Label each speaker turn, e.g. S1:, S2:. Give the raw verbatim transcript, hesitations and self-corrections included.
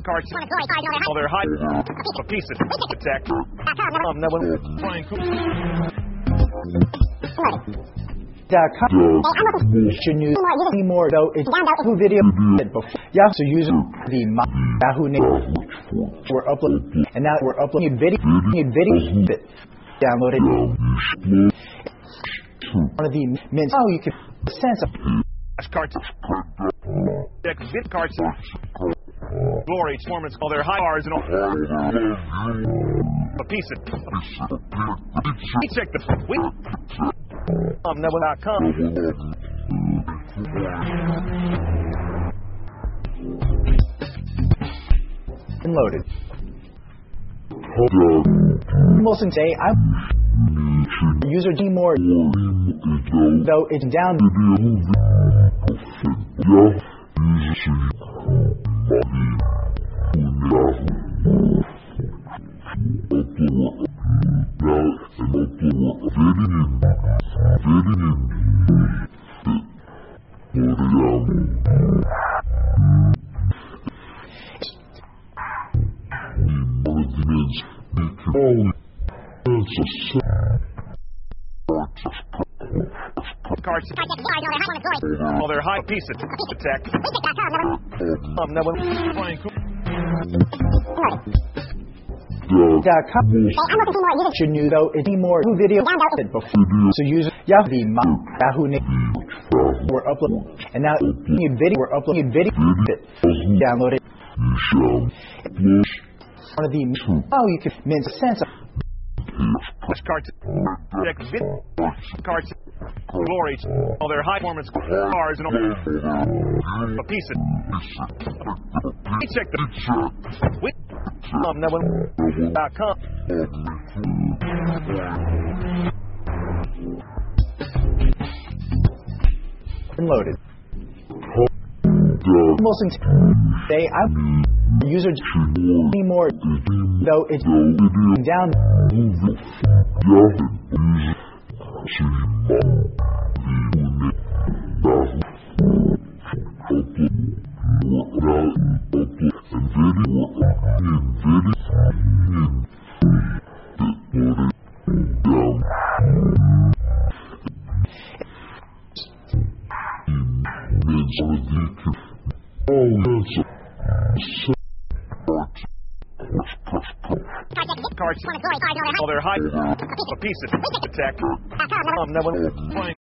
S1: cards. Oh, they're high. A piece of attack. Um, no one. Flying.
S2: Dot com. Should use more though. It's Yahoo video before. Yeah, so using the Yahoo name. We're uploading, and now we're uploading video. Video that downloaded. One of the mints. Oh, you can sense of
S1: cards. Deck bit cards. Glory performance. All their high bars and all. A piece of. Check the. We. Um, no one dot com.
S2: And loaded. Wilson say I user D more though it's down.
S1: Cards. Oh, they're high piece of attack. Um, no one. Flying.
S2: Dot com. Should knew though it's more video before. So use Yahoo the Yahoo name. We're uploading, and now video. We're uploading video. Download it. One of the oh, you can mint sense of
S1: cards. Deck bit cards. Glory. All their high performance cars and all. A piece of. Check the. We. Um, no one. Dot com.
S2: And loaded. Wilson say I user more though it's down.
S1: Cards. Oh, they're high. A piece of attack. Um, no one. Flying.